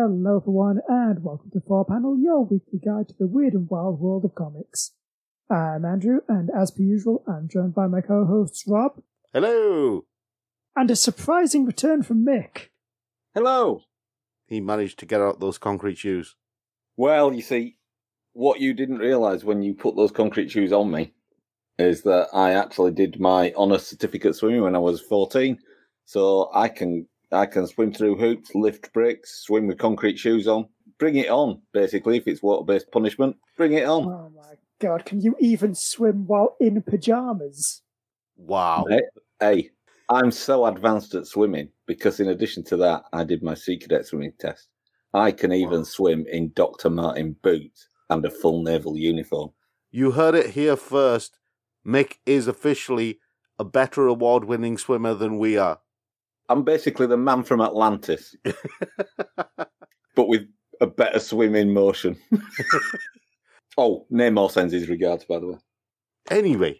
Hello everyone, and welcome to 4Panel, your weekly guide to the weird and wild world of comics. I'm Andrew, and as per usual, I'm joined by my co-hosts Rob. Hello! And a surprising return from Mick. Hello! He managed to get out those concrete shoes. Well, you see, what you didn't realise when you put those concrete shoes on me is that I actually did my honour certificate swimming when I was 14. So I can swim through hoops, lift bricks, swim with concrete shoes on. Bring it on, basically, if it's water-based punishment. Bring it on. Oh my god, can you even swim while in pyjamas? Wow. Hey, I'm so advanced at swimming because in addition to that, I did my sea cadet swimming test. I can even swim in Dr. Martin boots and a full naval uniform. You heard it here first. Mick is officially a better award-winning swimmer than we are. I'm basically the man from Atlantis, but with a better swimming motion. Oh, Namor sends his regards, by the way. Anyway.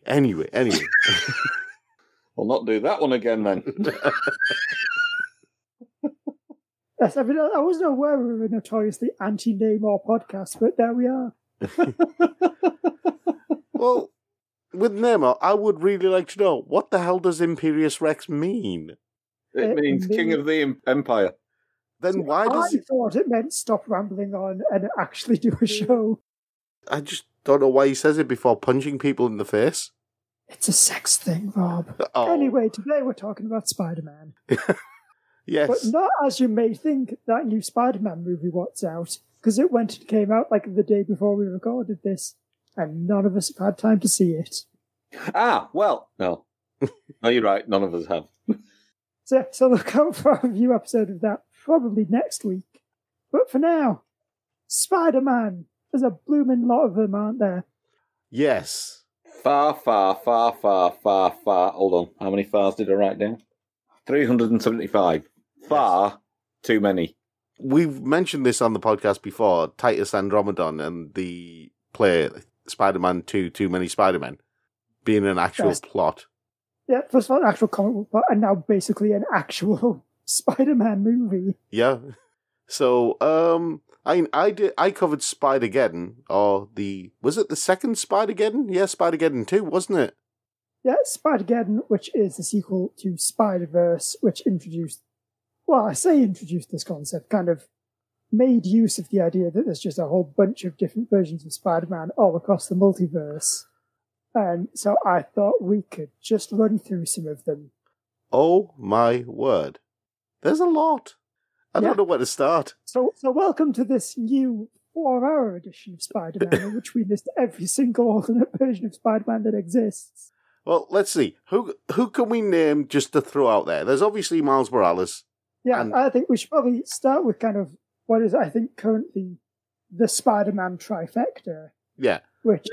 I'll not do that one again, then. Yes, I mean, I wasn't aware we were a notoriously anti-Namor podcast, but there we are. Well, with Namor, I would really like to know, what the hell does Imperious Rex mean? It means King of the Empire. Then why does I thought it meant stop rambling on and actually do a show. I just don't know why he says it before punching people in the face. It's a sex thing, Rob. Oh. Anyway, today we're talking about Spider-Man. Yes. But not as you may think, that new Spider-Man movie what's out, because it came out like the day before we recorded this, and none of us have had time to see it. Ah, well, no. No, you're right, none of us have. So look out for a review episode of that probably next week. But for now, Spider-Man. There's a blooming lot of them, aren't there? Yes. Far. Hold on, how many fars did I write down? 375. Far too many. We've mentioned this on the podcast before, Titus Andromedon and the play Spider-Man 2, Too Many Spider-Men, being an actual plot. Yeah, first of all, an actual comic book plot, and now basically an actual Spider-Man movie. Yeah. So, I covered Spider-Geddon, was it the second Spider-Geddon? Yeah, Spider-Geddon 2, wasn't it? Yeah, Spider-Geddon, which is the sequel to Spider-Verse, which introduced this concept, kind of made use of the idea that there's just a whole bunch of different versions of Spider-Man all across the multiverse. And so I thought we could just run through some of them. Oh my word. There's a lot. I don't know where to start. So welcome to this new 4-hour edition of Spider-Man, in which we list every single alternate version of Spider-Man that exists. Well, let's see. Who can we name just to throw out there? There's obviously Miles Morales. Yeah, I think we should probably start with kind of what is, I think, currently the Spider-Man trifecta. Yeah. Which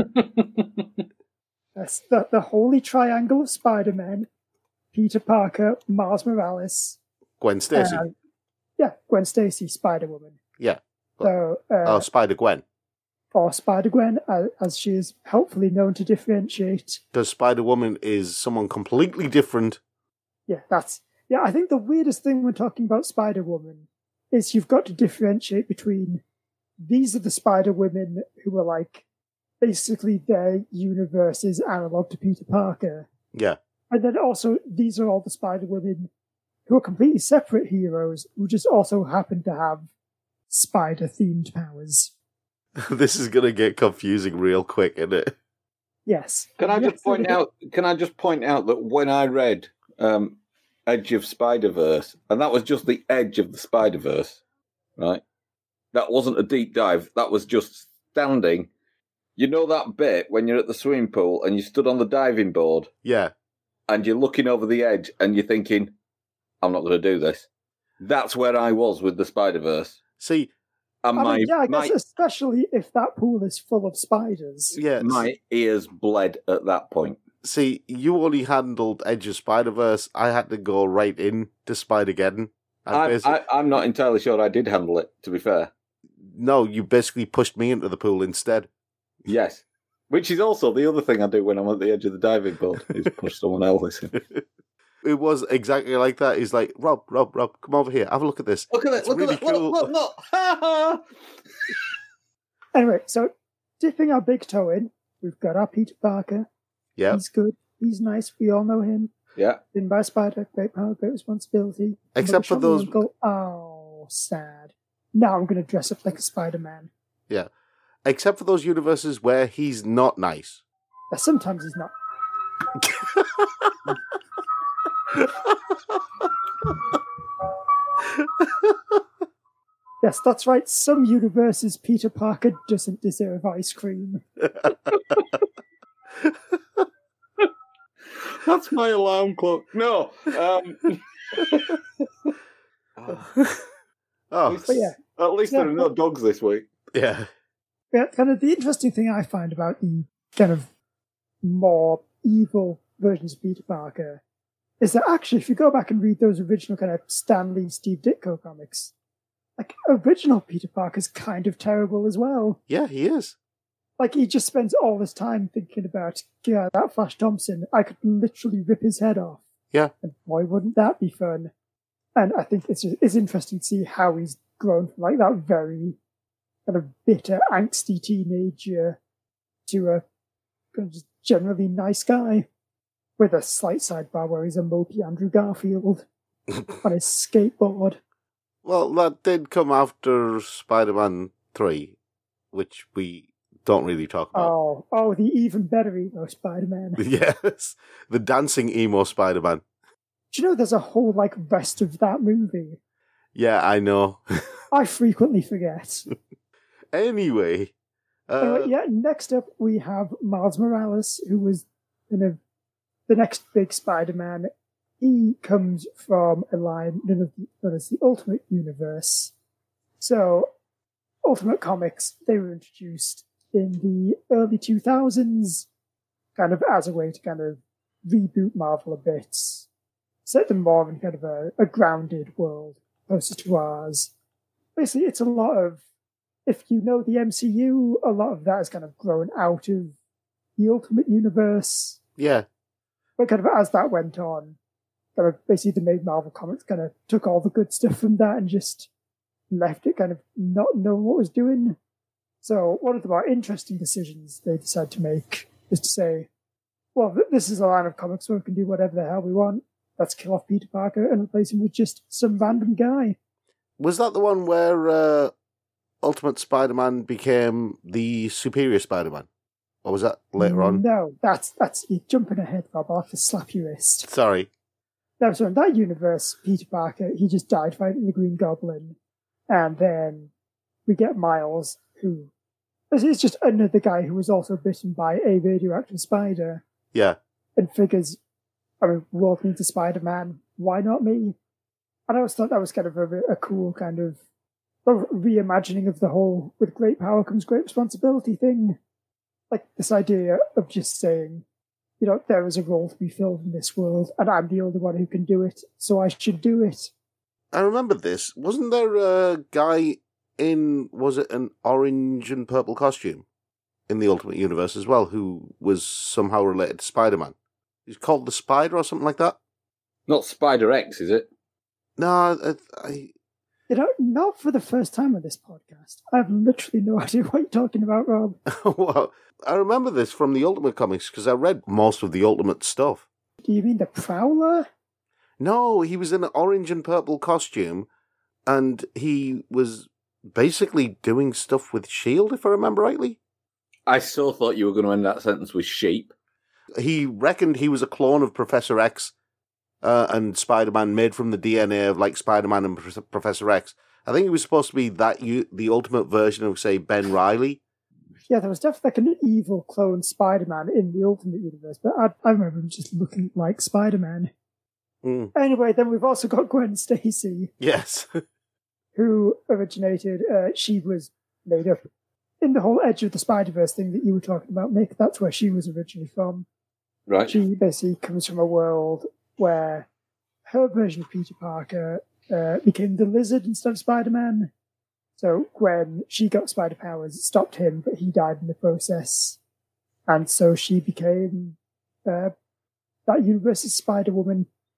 is the holy triangle of Spider-Man: Peter Parker, Miles Morales, Gwen Stacy. Gwen Stacy, Spider-Woman. Yeah. So, Spider-Gwen. Or Spider-Gwen, as she is helpfully known to differentiate. Because Spider-Woman is someone completely different. Yeah, I think the weirdest thing when talking about Spider-Woman is you've got to differentiate between these are the Spider-Women who are like, basically their universe is analog to Peter Parker. Yeah. And then also, these are all the Spider-Women who are completely separate heroes who just also happen to have spider-themed powers. This is going to get confusing real quick, isn't it? Yes. Can I just point out that when I read Edge of Spider-Verse, and that was just the edge of the Spider-Verse, right? That wasn't a deep dive. That was just standing. You know that bit when you're at the swimming pool and you stood on the diving board? Yeah. And you're looking over the edge and you're thinking, I'm not going to do this. That's where I was with the Spider-Verse. See, and I guess especially if that pool is full of spiders. Yeah, my ears bled at that point. See, you only handled Edge of Spider-Verse. I had to go right into Spider-Geddon. I'm not entirely sure I did handle it, to be fair. No, you basically pushed me into the pool instead. Yes. Which is also the other thing I do when I'm at the edge of the diving board, is push someone else in. It was exactly like that. He's like, Rob, come over here. Have a look at this. Look at it. It's Look really at it. cool. Look. Ha ha. Anyway, so dipping our big toe in, we've got our Peter Parker. Yeah. He's good. He's nice. We all know him. Yeah. Been by Spider, great power, great responsibility. Except for those. Oh, sad. Now I'm going to dress up like a Spider-Man. Yeah. Except for those universes where he's not nice. Yeah, sometimes he's not. Yes, that's right. Some universes Peter Parker doesn't deserve ice cream. That's my alarm clock. No. Oh, But yeah. At least there are no dogs this week. Yeah. Yeah, kind of the interesting thing I find about the kind of more evil versions of Peter Parker is that actually, if you go back and read those original kind of Stan Lee, Steve Ditko comics, like, original Peter Parker's kind of terrible as well. Yeah, he is. Like, he just spends all his time thinking about, yeah, that Flash Thompson, I could literally rip his head off. Yeah. And why wouldn't that be fun? And I think it's interesting to see how he's grown from, like, that very kind of bitter, angsty teenager to a kind of just generally nice guy with a slight sidebar where he's a mopey Andrew Garfield on his skateboard. Well, that did come after Spider-Man 3, which we don't really talk about. Oh, the even better emo Spider-Man. Yes, the dancing emo Spider-Man. Do you know there's a whole, like, rest of that movie? Yeah, I know. I frequently forget. Anyway. Next up we have Miles Morales, who was the next big Spider-Man. He comes from a line known as the Ultimate Universe. So, Ultimate Comics, they were introduced in the early 2000s, kind of as a way to kind of reboot Marvel a bit, set them more in kind of a grounded world, closer to ours. Basically, it's a lot of, if you know the MCU, a lot of that is kind of grown out of the Ultimate Universe. Yeah. But kind of as that went on, kind of basically the main Marvel Comics kind of took all the good stuff from that and just left it kind of not knowing what it was doing. So one of the more interesting decisions they decided to make is to say, well, this is a line of comics where we can do whatever the hell we want. Let's kill off Peter Parker and replace him with just some random guy. Was that the one where Ultimate Spider-Man became the Superior Spider-Man? Or was that later on? No, that's you're jumping ahead, Rob. I'll have to slap your wrist. Sorry. No, so in that universe, Peter Parker, he just died fighting the Green Goblin. And then we get Miles, who is just another guy who was also bitten by a radioactive spider. Yeah. And figures, I mean, world needs a Spider-Man. Why not me? And I always thought that was kind of a cool kind of reimagining of the whole with great power comes great responsibility thing. Like this idea of just saying, you know, there is a role to be filled in this world, and I'm the only one who can do it, so I should do it. I remember this. Wasn't there a guy in, was it an orange and purple costume in the Ultimate Universe as well, who was somehow related to Spider-Man? He's called the Spider or something like that? Not Spider-X, is it? No, You know, not for the first time on this podcast. I have literally no idea what you're talking about, Rob. Well, I remember this from the Ultimate comics because I read most of the Ultimate stuff. Do you mean the Prowler? No, he was in an orange and purple costume, and he was basically doing stuff with S.H.I.E.L.D., if I remember rightly. I so thought you were going to end that sentence with sheep. He reckoned he was a clone of Professor X and Spider-Man, made from the DNA of, like, Spider-Man and Professor X. I think he was supposed to be the ultimate version of, say, Ben Reilly. Yeah, there was definitely like an evil clone Spider-Man in the Ultimate Universe, but I remember him just looking like Spider-Man. Mm. Anyway, then we've also got Gwen Stacy. Yes. Who originated, she was made up in the whole Edge of the Spider-Verse thing that you were talking about, Nick. That's where she was originally from. Right. She basically comes from a world where her version of Peter Parker became the Lizard instead of Spider-Man. So when she got spider powers, it stopped him, but he died in the process. And so she became that universe's Spider-Woman.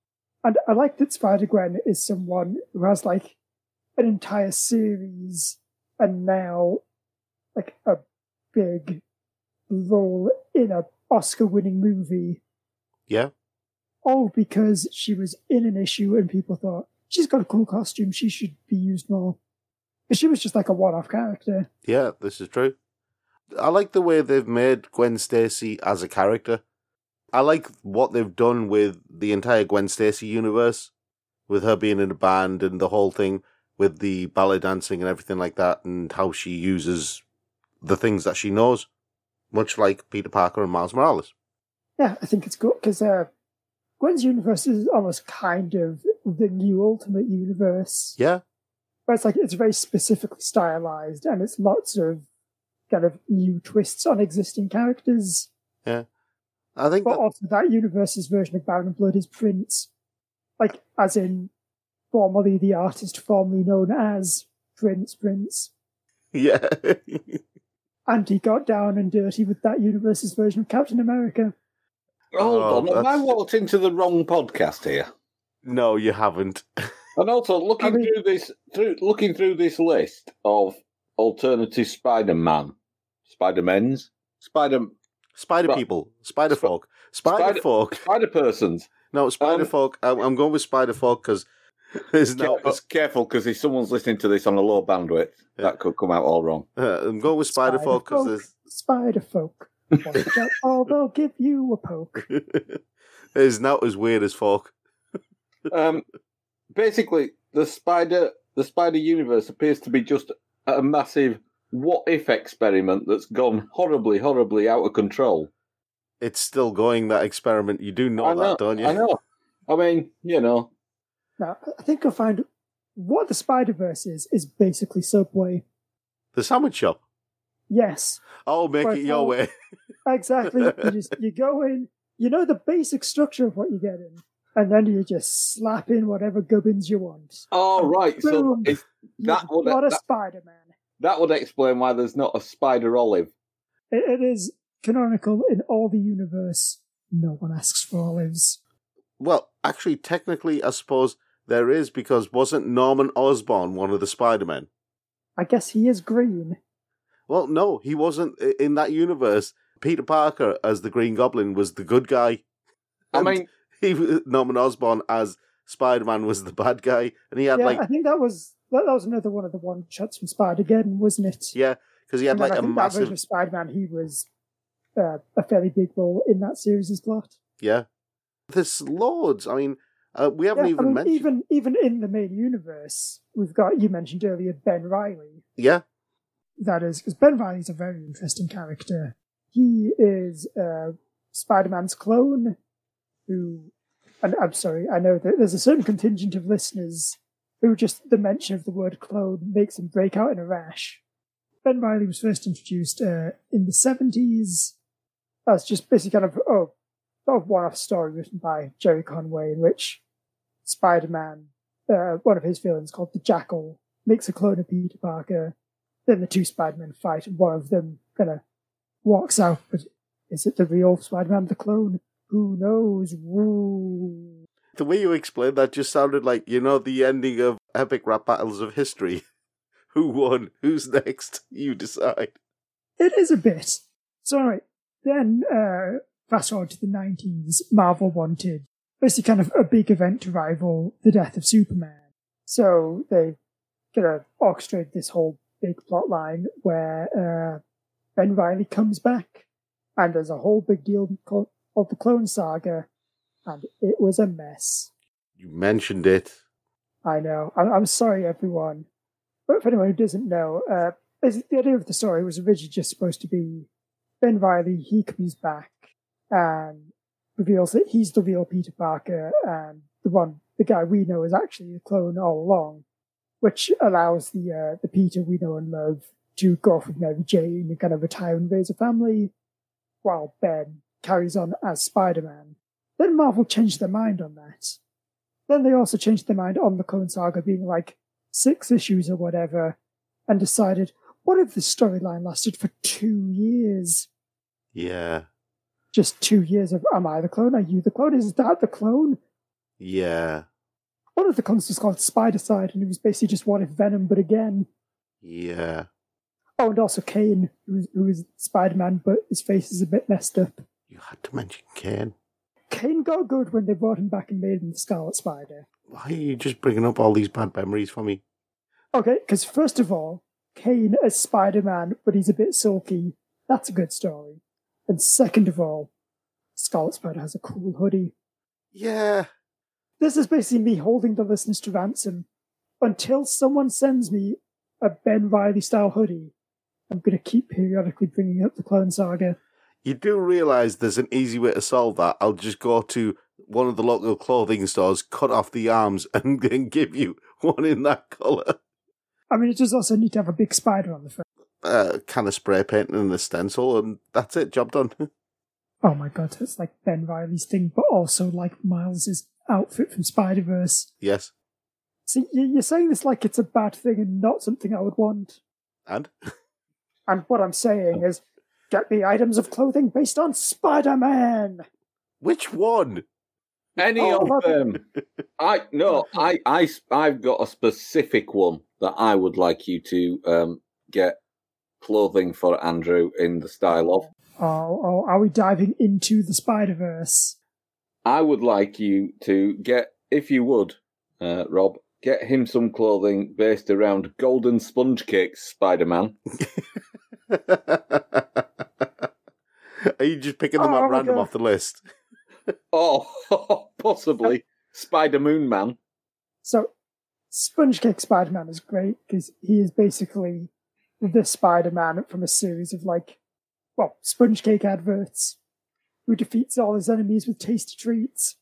And I like that Spider-Gwen is someone who has, like, an entire series and now, like, a big role in a Oscar-winning movie. Yeah. All because she was in an issue and people thought, she's got a cool costume, she should be used more. But she was just like a one-off character. Yeah, this is true. I like the way they've made Gwen Stacy as a character. I like what they've done with the entire Gwen Stacy universe, with her being in a band and the whole thing with the ballet dancing and everything like that, and how she uses the things that she knows, much like Peter Parker and Miles Morales. Yeah, I think it's good because Gwen's universe is almost kind of the new Ultimate Universe. Yeah. But it's like it's very specifically stylized and it's lots of kind of new twists on existing characters. Yeah. I think but also that universe's version of Baron of Blood is Prince. Like, as in, formerly the artist formerly known as Prince. Yeah. And he got down and dirty with that universe's version of Captain America. Hold on, have I walked into the wrong podcast here? No, you haven't. And also, looking through this list of alternative Spider-Man, Spider-Mens, Spider people, Spider-folk, Spider-persons. No, Spider-folk. I'm going with Spider-folk because there's no... Careful, because if someone's listening to this on a low bandwidth, that could come out all wrong. I'm going with Spider-folk because there's... Spider-folk. Watch out, or they'll give you a poke. It's not as weird as folk. Basically, the Spider universe appears to be just a massive what-if experiment that's gone horribly, horribly out of control. It's still going, that experiment. You do know that, don't you? I know. I mean, you know. Now, I think you'll find what the Spider-Verse is basically Subway. The sandwich shop? Yes. Oh, make it your way. Exactly. You go in, you know the basic structure of what you get in, and then you just slap in whatever gubbins you want. Oh, right. Boom, so not a Spider-Man. That would explain why there's not a Spider Olive. It is canonical in all the universe. No one asks for olives. Well, actually, technically, I suppose there is, because wasn't Norman Osborn one of the Spider-Men? I guess he is green. Well, no, he wasn't. In that universe, Peter Parker as the Green Goblin was the good guy. And Norman Osborn as Spider-Man was the bad guy, and he had I think that was another one of the one shots from Spider-Geddon, wasn't it? Yeah, because he had a massive. That version of Spider-Man, he was a fairly big role in that series' plot. Yeah, there's loads. I mean, we haven't even mentioned even in the main universe. We've got, you mentioned earlier, Ben Reilly. Yeah, that is because Ben Reilly is a very interesting character. He is Spider-Man's clone. Who, and I'm sorry, I know that there's a certain contingent of listeners who just the mention of the word clone makes them break out in a rash. Ben Reilly was first introduced in the 70s. That's just basically kind of one-off story written by Jerry Conway, in which Spider-Man, one of his villains called the Jackal, makes a clone of Peter Parker. Then the two Spider-Men fight, and one of them kind of walks out. But is it the real Spider-Man, the clone? Who knows? Woo. The way you explained that just sounded like, the ending of Epic Rap Battles of History. Who won? Who's next? You decide. It is a bit. So, all right. Then, fast forward to the 90s, Marvel wanted basically kind of a big event to rival the death of Superman. So they kind of orchestrated this whole big plot line where Ben Reilly comes back, and there's a whole big deal called the Clone Saga, and it was a mess. You mentioned it. I know. I'm sorry, everyone. But for anyone who doesn't know, the idea of the story was originally just supposed to be Ben Reilly, he comes back and reveals that he's the real Peter Parker, and the guy we know is actually a clone all along, which allows the Peter we know and love to go off with Mary Jane and kind of retire and raise a family, while Ben carries on as Spider-Man. Then Marvel changed their mind on that. Then they also changed their mind on the Clone Saga being like 6 issues or whatever, and decided, what if this storyline lasted for 2 years? Yeah. Just 2 years of, am I the clone? Are you the clone? Is that the clone? Yeah. One of the comics was called Spider-Side, and it was basically just What If Venom, but again. Yeah. Oh, and also Kane, who is Spider-Man, but his face is a bit messed up. You had to mention Kane. Kane got good when they brought him back and made him the Scarlet Spider. Why are you just bringing up all these bad memories for me? Okay, because first of all, Kane as Spider-Man, but he's a bit sulky. That's a good story. And second of all, Scarlet Spider has a cool hoodie. Yeah. This is basically me holding the listeners to ransom. Until someone sends me a Ben Reilly-style hoodie, I'm going to keep periodically bringing up the Clone Saga. You do realise there's an easy way to solve that. I'll just go to one of the local clothing stores, cut off the arms, and then give you one in that colour. I mean, it does also need to have a big spider on the front. Kind of spray paint and a stencil, and that's it, job done. Oh my god, it's like Ben Reilly's thing, but also like Miles' outfit from Spider-Verse. Yes. See, you're saying this like it's a bad thing and not something I would want. And? And what I'm saying is, get me items of clothing based on Spider-Man! Which one? Any of them. I've got a specific one that I would like you to get clothing for Andrew in the style of. Oh, are we diving into the Spider-Verse? I would like you to get, if you would, Rob, get him some clothing based around Golden Sponge Cakes Spider-Man. Are you just picking them at random off the list? Oh, possibly. Spider-Moon Man. So, Sponge Cake Spider-Man is great because he is basically the Spider-Man from a series of sponge cake adverts who defeats all his enemies with tasty treats.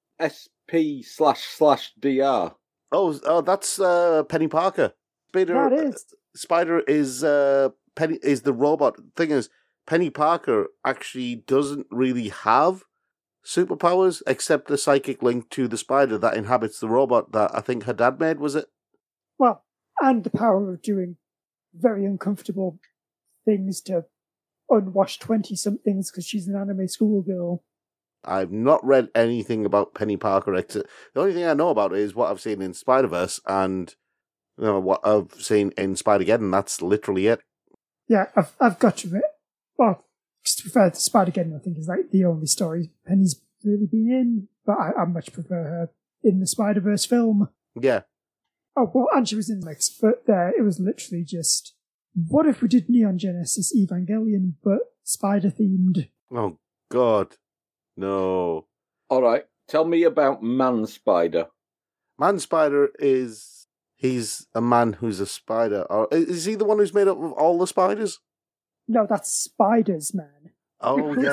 SP//DR. Oh, that's Penny Parker. Spider is Penny is the robot. Thing is, Penny Parker actually doesn't really have superpowers except a psychic link to the spider that inhabits the robot that I think her dad made, was it? Well, and the power of doing very uncomfortable things to unwashed 20-somethings because she's an anime schoolgirl. I've not read anything about Penny Parker. The only thing I know about it is what I've seen in Spider-Verse and what I've seen in Spider-Geddon. That's literally it. Yeah, I've got to admit. Well, to be fair, Spider-Geddon I think is like the only story Penny's really been in, but I much prefer her in the Spider-Verse film. Yeah. Oh, well, and she was in the mix, but there it was literally just, what if we did Neon Genesis Evangelion, but spider-themed? Oh, God. No. All right. Tell me about Man Spider. Man Spider he's a man who's a spider. Or is he the one who's made up of all the spiders? No, that's Spiders, man. Oh, yes.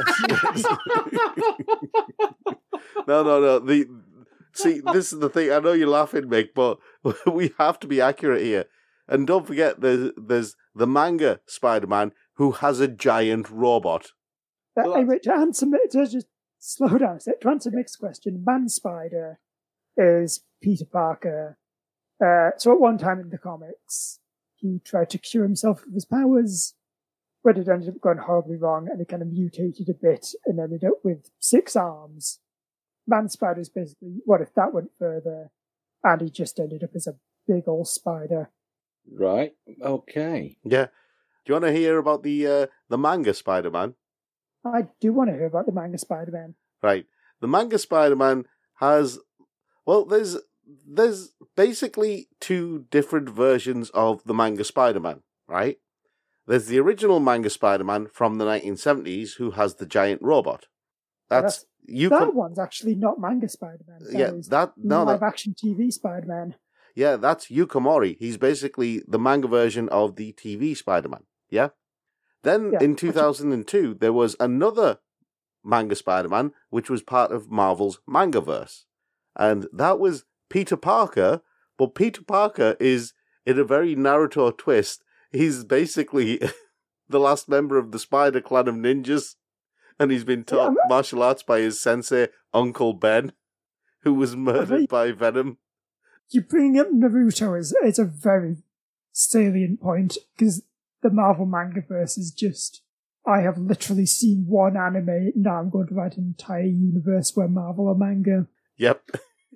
No. See, this is the thing. I know you're laughing, Mick, but we have to be accurate here. And don't forget, there's the manga Spider-Man who has a giant robot. Anyway, to just slow down a sec. To answer Mick's question, Man Spider is Peter Parker. So at one time in the comics, he tried to cure himself of his powers, but it ended up going horribly wrong, and it kind of mutated a bit and ended up with 6 arms. Man Spider is basically, what if that went further, and he just ended up as a big old spider. Right, okay. Yeah. Do you want to hear about the manga Spider-Man? I do want to hear about the manga Spider-Man. Right. The manga Spider-Man has... Well, there's basically 2 different versions of the manga Spider-Man, right? There's the original manga Spider-Man from the 1970s who has the giant robot. That one's actually not manga Spider-Man. Live action TV Spider-Man. Yeah, that's Yukamori. He's basically the manga version of the TV Spider-Man. Yeah? Then in 2002, there was another manga Spider-Man, which was part of Marvel's Mangaverse. And that was Peter Parker, but Peter Parker is, in a very Naruto twist, he's basically the last member of the Spider Clan of ninjas, and he's been taught martial arts by his sensei, Uncle Ben, who was murdered by Venom. You bringing up Naruto is a very salient point, because the Marvel Mangaverse is just, I have literally seen one anime, now I'm going to write an entire universe where Marvel are manga. Yep.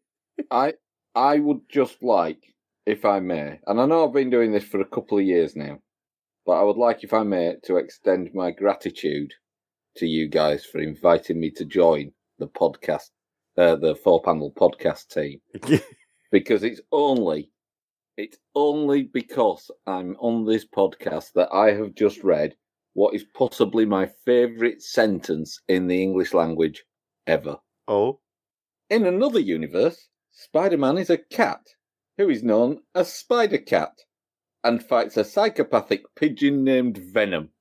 I would just like, if I may, and I know I've been doing this for a couple of years now, but I would like, if I may, to extend my gratitude to you guys for inviting me to join the podcast, the 4-panel podcast team, because it's only because I'm on this podcast that I have just read what is possibly my favourite sentence in the English language ever. Oh? In another universe, Spider-Man is a cat who is known as Spider-Cat and fights a psychopathic pigeon named Venom.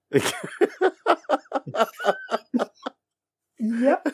Yep.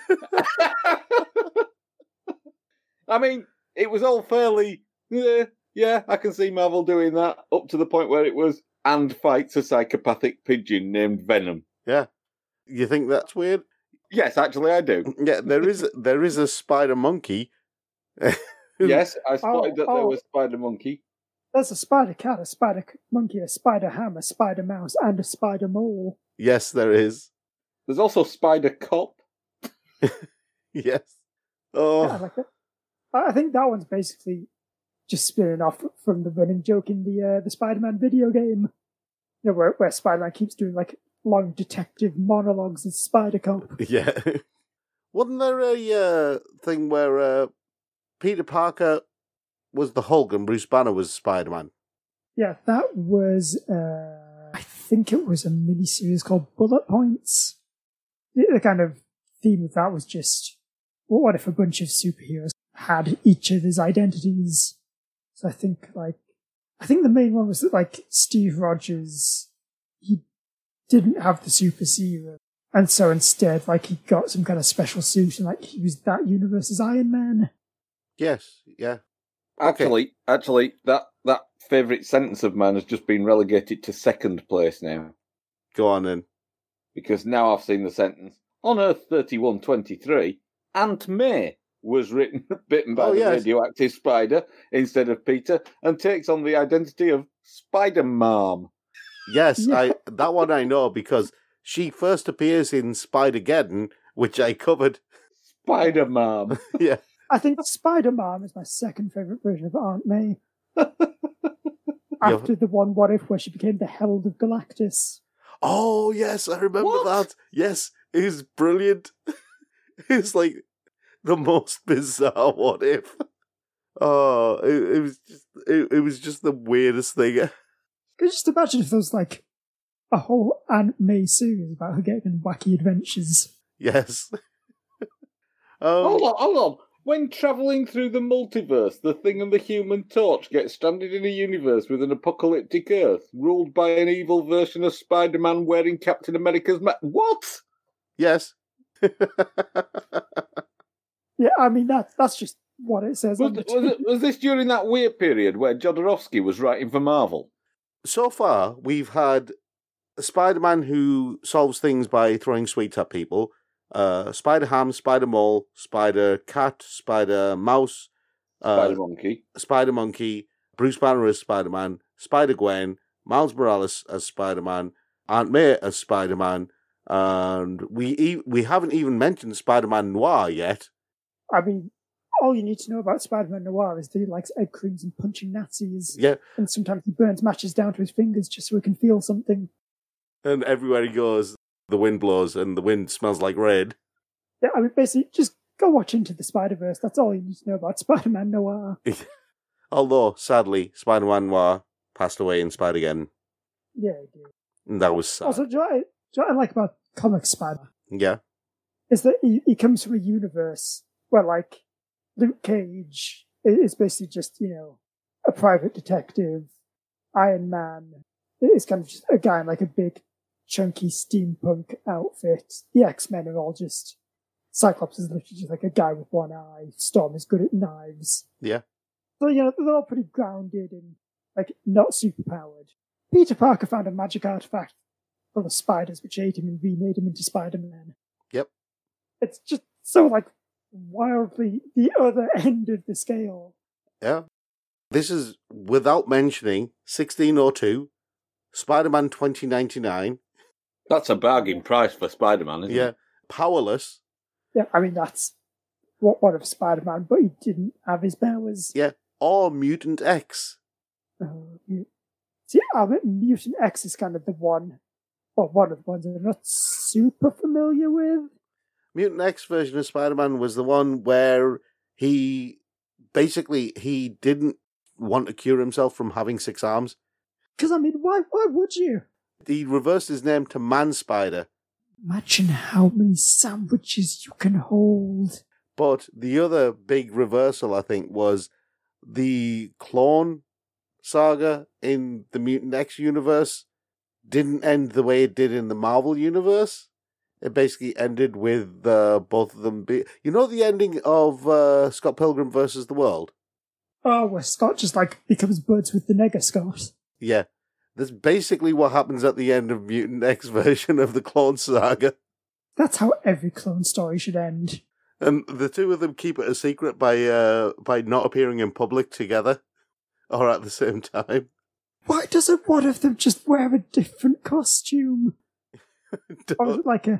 I mean, it was all fairly... Yeah, I can see Marvel doing that, up to the point where it was, and fights a psychopathic pigeon named Venom. Yeah. You think that's weird? Yes, actually I do. Yeah, there is a spider monkey. Yes, I spotted that there was Spider Monkey. There's a spider cat, a spider monkey, a spider ham, a spider mouse, and a spider mole. Yes, there is. There's also Spider Cop. Yes. Oh. Yeah, I like that. I think that one's basically just spinning off from the running joke in the Spider-Man video game. You know, where Spider-Man keeps doing like long detective monologues as Spider-Cop. Yeah. Wasn't there a thing where Peter Parker was the Hulk and Bruce Banner was Spider-Man? Yeah, that was, I think it was a miniseries called Bullet Points. The kind of theme of that was just, what if a bunch of superheroes had each other's identities? So I think the main one was that like Steve Rogers, he didn't have the super serum. And so instead, like, he got some kind of special suit and like he was that universe's Iron Man. Yes, yeah. Actually, that favourite sentence of mine has just been relegated to second place now. Go on then. Because now I've seen the sentence, on Earth 3123, Aunt May was bitten by the radioactive spider instead of Peter and takes on the identity of Spider-Mom. Yes, that one I know because she first appears in Spider-Geddon, which I covered. Spider-Mom. Yeah. I think Spider-Mom is my second favourite version of Aunt May. After the one What If where she became the Herald of Galactus. Oh, yes, I remember that. Yes, it was brilliant. It's like the most bizarre What If. Oh, it was just the weirdest thing. Could you just imagine if there was like a whole Aunt May series about her getting wacky adventures? Yes. Hold on. When travelling through the multiverse, the Thing and the Human Torch get stranded in a universe with an apocalyptic Earth, ruled by an evil version of Spider-Man wearing Captain America's What? Yes. Yeah, I mean, that's just what it says. Was this during that weird period where Jodorowsky was writing for Marvel? So far, we've had a Spider-Man who solves things by throwing sweets at people, Spider-Ham, Spider-Mole, Spider-Cat, Spider-Mouse, Spider-Monkey, Bruce Banner as Spider-Man, Spider-Gwen, Miles Morales as Spider-Man, Aunt May as Spider-Man, and we haven't even mentioned Spider-Man Noir yet. I mean, all you need to know about Spider-Man Noir is that he likes egg creams and punching Nazis. Yeah. And sometimes he burns matches down to his fingers just so he can feel something. And everywhere he goes, the wind blows and the wind smells like red. Yeah, I mean, basically, just go watch Into the Spider-Verse. That's all you need to know about Spider-Man Noir. Although, sadly, Spider-Man Noir passed away in Spider-Geddon. Yeah, he did. And that was sad. Also, do you know what I like about comic Spider? Yeah. Is that he comes from a universe where, like, Luke Cage is basically just, you know, a private detective. Iron Man is kind of just a guy in, like, a big, chunky steampunk outfit. The X-Men are all just... Cyclops is literally just like a guy with one eye. Storm is good at knives. Yeah. So, you know, they're all pretty grounded and, like, not superpowered. Peter Parker found a magic artifact full of spiders which ate him and remade him into Spider-Man. Yep. It's just so, like, wildly the other end of the scale. Yeah. This is without mentioning 1602, Spider-Man 2099. That's a bargain price for Spider-Man, isn't it? Yeah. Powerless. Yeah, I mean, that's one of Spider-Man, but he didn't have his powers. Yeah, or Mutant X. See, Mutant X is kind of the one, or one of the ones I'm not super familiar with. Mutant X version of Spider-Man was the one where he didn't want to cure himself from having 6 arms. Because, I mean, why would you? He reversed his name to Man-Spider. Imagine how many sandwiches you can hold. But the other big reversal, I think, was the Clone Saga in the Mutant X universe didn't end the way it did in the Marvel universe. It basically ended with both of them the ending of Scott Pilgrim versus the World? Oh, where Scott just, becomes buds with the Nega Scott. Yeah. That's basically what happens at the end of Mutant X version of the Clone Saga. That's how every clone story should end. And the two of them keep it a secret by not appearing in public together or at the same time. Why doesn't one of them just wear a different costume? Or is it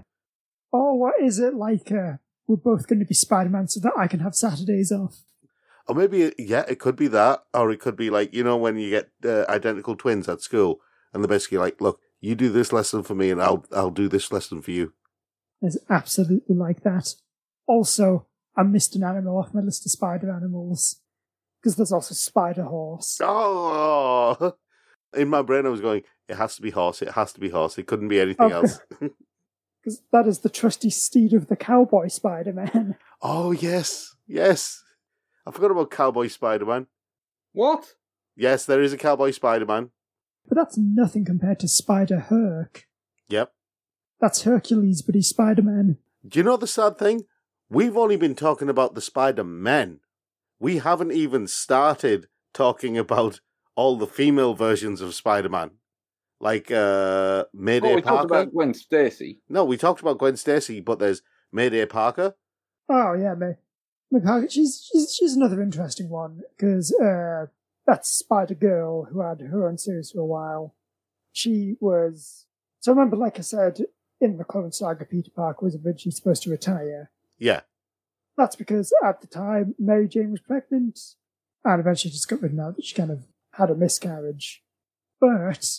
we're both going to be Spider-Man so that I can have Saturdays off? Or maybe, it could be that. Or it could be when you get identical twins at school and they're basically like, look, you do this lesson for me and I'll do this lesson for you. It's absolutely like that. Also, I missed an animal off my list of spider animals. Because there's also Spider Horse. Oh! In my brain I was going, it has to be horse, it has to be horse. It couldn't be anything else. Because that is the trusty steed of the cowboy Spider-Man. Oh, yes. Yes. I forgot about Cowboy Spider-Man. What? Yes, there is a Cowboy Spider-Man. But that's nothing compared to Spider-Herc. Yep. That's Hercules, but he's Spider-Man. Do you know the sad thing? We've only been talking about the Spider-Men. We haven't even started talking about all the female versions of Spider-Man. Like Mayday we Parker. talked about Gwen Stacy. No, we talked about Gwen Stacy, but there's Mayday Parker. Oh, yeah, May Parker. She's another interesting one, because that's Spider-Girl, who had her own series for a while. She was... So remember, like I said, in the Clone Saga, Peter Parker was originally supposed to retire. Yeah. That's because at the time, Mary Jane was pregnant, and eventually just got written out that she kind of had a miscarriage. But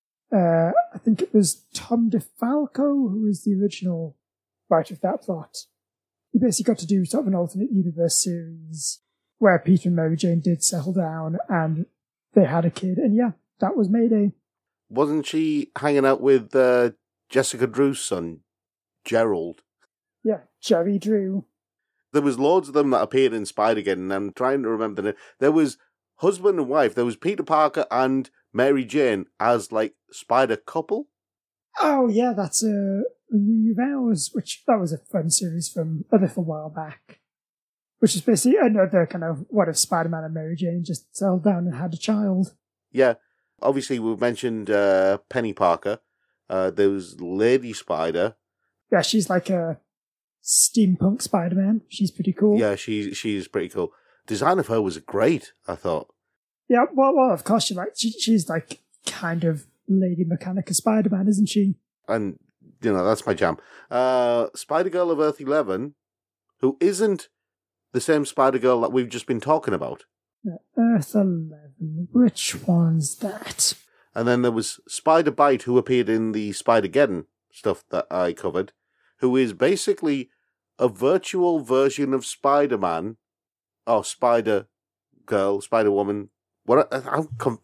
I think it was Tom DeFalco who was the original writer of that plot. He basically got to do sort of an alternate universe series where Peter and Mary Jane did settle down, and they had a kid, and yeah, that was Mayday. Wasn't she hanging out with Jessica Drew's son, Gerald? Yeah, Jerry Drew. There was loads of them that appeared in Spider-Geddon, and I'm trying to remember the name. There was husband and wife. There was Peter Parker and Mary Jane as, Spider couple. Oh, yeah, that's Renew Your Vows, which that was a fun series from a little while back. Which is basically another kind of what if Spider-Man and Mary Jane just settled down and had a child. Yeah. Obviously, we've mentioned Penny Parker. There was Lady Spider. Yeah, she's like a steampunk Spider-Man. She's pretty cool. Yeah, she's pretty cool. Design of her was great, I thought. Yeah, well, of course she's like kind of Lady Mechanica Spider-Man, isn't she? And, that's my jam. Spider-Girl of Earth 11, who isn't the same Spider-Girl that we've just been talking about. Earth 11, which one's that? And then there was Spider-Bite, who appeared in the Spider-Geddon stuff that I covered, who is basically a virtual version of Spider-Man, or Spider-Girl, Spider-Woman. How come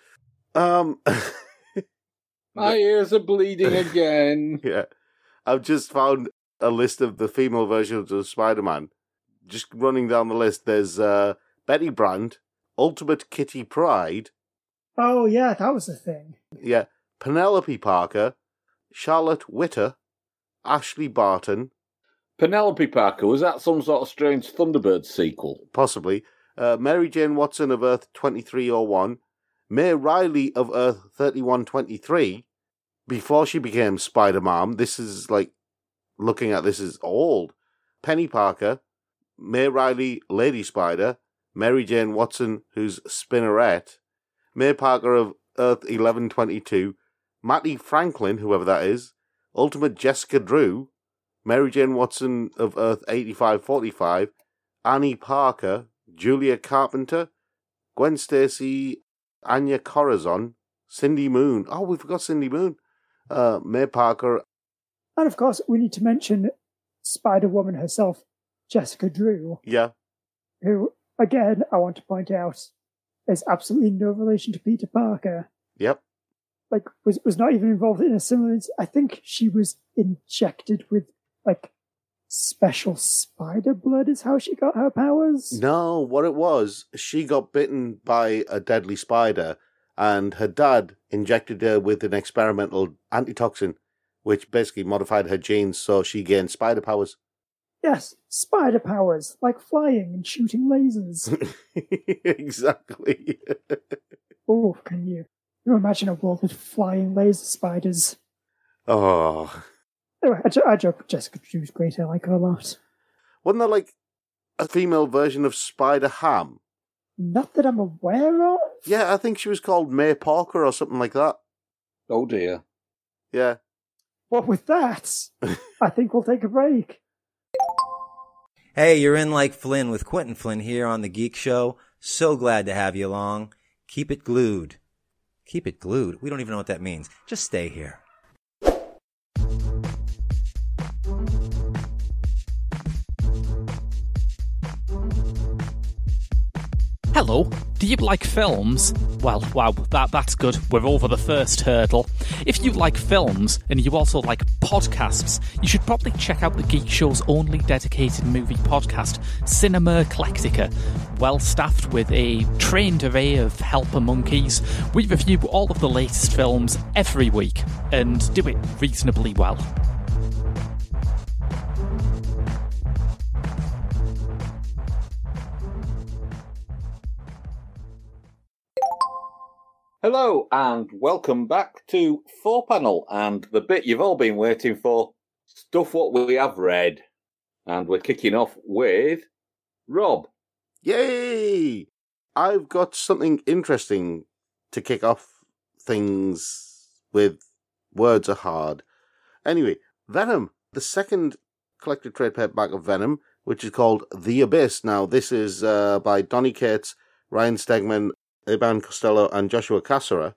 that? My ears are bleeding again. Yeah. I've just found a list of the female versions of Spider-Man. Just running down the list, there's Betty Brant, Ultimate Kitty Pryde. Oh, yeah, that was a thing. Yeah. Penelope Parker, Charlotte Witter, Ashley Barton. Penelope Parker, was that some sort of strange Thunderbird sequel? Possibly. Mary Jane Watson of Earth 2301, May Riley of Earth 3123, before she became Spider-Man. This is looking at this is old. Penny Parker, May Riley, Lady Spider, Mary Jane Watson, who's Spinneret, May Parker of Earth 1122, Mattie Franklin, whoever that is, Ultimate Jessica Drew, Mary Jane Watson of Earth 8545, Annie Parker, Julia Carpenter, Gwen Stacy, Anya Corazon, Cindy Moon. Oh, we forgot Cindy Moon. May Parker. And of course, we need to mention Spider-Woman herself, Jessica Drew. Yeah. Who, again, I want to point out, is absolutely no relation to Peter Parker. Yep. Like, was not even involved in a similar... I think she was injected with, like, special spider blood is how she got her powers? No, what it was, she got bitten by a deadly spider, and her dad injected her with an experimental antitoxin, which basically modified her genes so she gained spider powers. Yes, spider powers, like flying and shooting lasers. Exactly. Oh, can you imagine a world with flying laser spiders? Oh. Anyway, I joke Jessica Drew's great, I like her a lot. Wasn't there like a female version of Spider-Ham? Not that I'm aware of. Yeah, I think she was called May Parker or something like that. Oh dear. Yeah. What with that? I think we'll take a break. Hey, you're in like Flynn with Quentin Flynn here on The Geek Show. So glad to have you along. Keep it glued. Keep it glued? We don't even know what that means. Just stay here. Hello, do you like films? Well, wow, that's good. We're over the first hurdle. If you like films, and you also like podcasts, you should probably check out The Geek Show's only dedicated movie podcast, Cinema Eclectica. Well staffed with a trained array of helper monkeys, we review all of the latest films every week, and do it reasonably well. Hello and welcome back to 4Panel and the bit you've all been waiting for, stuff what we have read. And we're kicking off with Rob. Yay! I've got something interesting to kick off things with. Words are hard. Anyway, Venom, the second collected trade paperback of Venom, which is called The Abyss. Now, this is by Donny Cates, Ryan Stegman, Eban Costello and Joshua Cassara,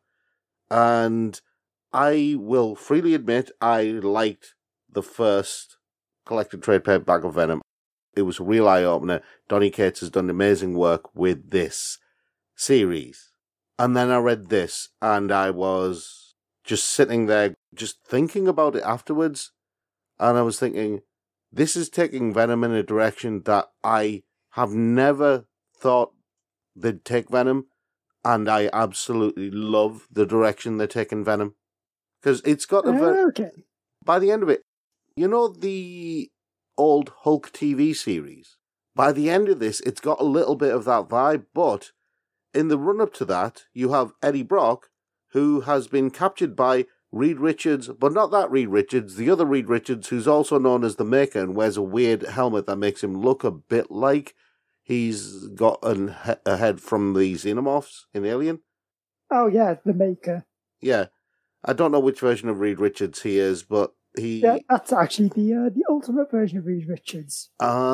and I will freely admit I liked the first collected trade paperback of Venom. It was a real eye-opener. Donny Cates has done amazing work with this series. And then I read this, and I was just sitting there, just thinking about it afterwards, and I was thinking, this is taking Venom in a direction that I have never thought they'd take Venom. And I absolutely love the direction they're taking Venom. Because it's got a Okay. By the end of it, you know the old Hulk TV series? By the end of this, it's got a little bit of that vibe, but in the run-up to that, you have Eddie Brock, who has been captured by Reed Richards, but not that Reed Richards, the other Reed Richards, who's also known as the Maker and wears a weird helmet that makes him look a bit like he's got a head from the Xenomorphs in Alien. Oh, yeah, the Maker. Yeah. I don't know which version of Reed Richards he is, but he... Yeah, that's actually the ultimate version of Reed Richards.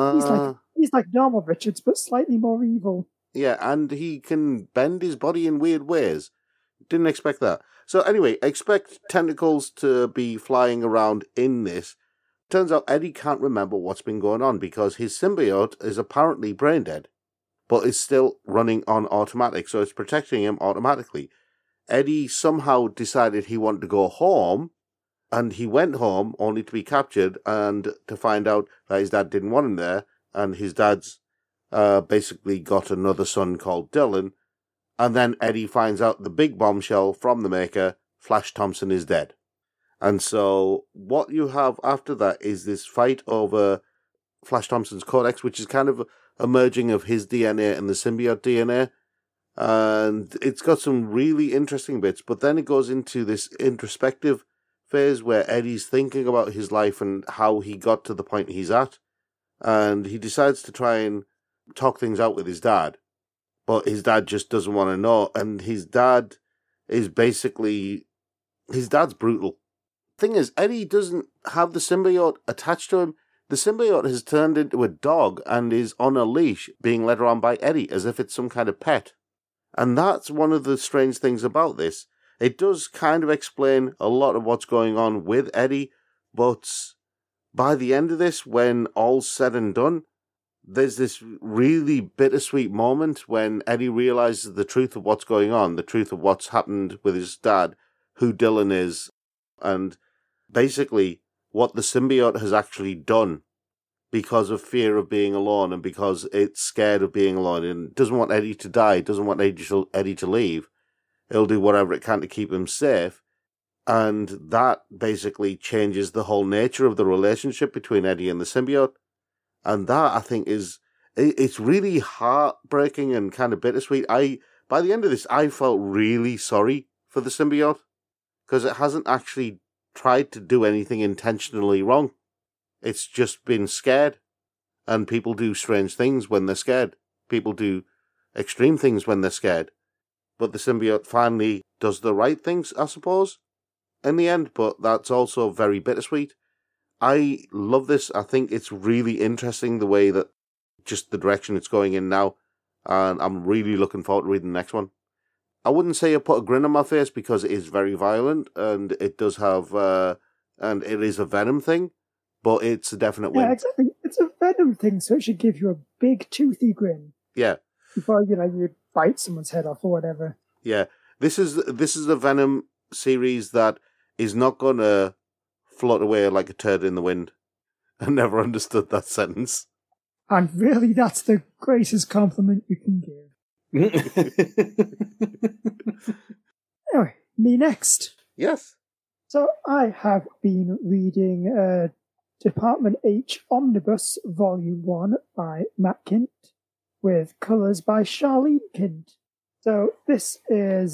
He's like normal Richards, but slightly more evil. Yeah, and he can bend his body in weird ways. Didn't expect that. So anyway, expect tentacles to be flying around in this. Turns out Eddie can't remember what's been going on because his symbiote is apparently brain dead, but is still running on automatic, so it's protecting him automatically. Eddie somehow decided he wanted to go home, and he went home only to be captured and to find out that his dad didn't want him there, and his dad's basically got another son called Dylan, and then Eddie finds out the big bombshell from the Maker, Flash Thompson is dead. And so what you have after that is this fight over Flash Thompson's codex, which is kind of a merging of his DNA and the symbiote DNA. And it's got some really interesting bits, but then it goes into this introspective phase where Eddie's thinking about his life and how he got to the point he's at. And he decides to try and talk things out with his dad. But his dad just doesn't want to know. And his dad is basically... his dad's brutal. Thing is, Eddie doesn't have the symbiote attached to him. the symbiote has turned into a dog and is on a leash being led around by Eddie as if it's some kind of pet. And that's one of the strange things about this. It does kind of explain a lot of what's going on with Eddie, but by the end of this, when all's said and done, there's this really bittersweet moment when Eddie realizes the truth of what's going on, the truth of what's happened with his dad, who Dylan is, and basically what the symbiote has actually done because of fear of being alone and because it's scared of being alone and doesn't want Eddie to die, doesn't want Eddie to leave. It'll do whatever it can to keep him safe. And that basically changes the whole nature of the relationship between Eddie and the symbiote. And that, I think, it's really heartbreaking and kind of bittersweet. By the end of this, I felt really sorry for the symbiote because it hasn't actually tried to do anything intentionally wrong. It's just been scared. And people do strange things when they're scared. People do extreme things when they're scared. But the symbiote finally does the right things, I suppose, in the end. But that's also very bittersweet. I love this. I think it's really interesting the way that just the direction it's going in now. And I'm really looking forward to reading the next one. I wouldn't say I put a grin on my face because it is very violent and it does have, and it is a Venom thing, but it's a definite win. Yeah, exactly. It's a Venom thing, so it should give you a big toothy grin. Yeah. Before, you bite someone's head off or whatever. Yeah. This is a Venom series that is not going to float away like a turd in the wind. I never understood that sentence. And really, that's the greatest compliment you can give. Anyway, me next. Yes. So I have been reading Department H Omnibus Volume 1 by Matt Kint with colours by Charlene Kint. So this is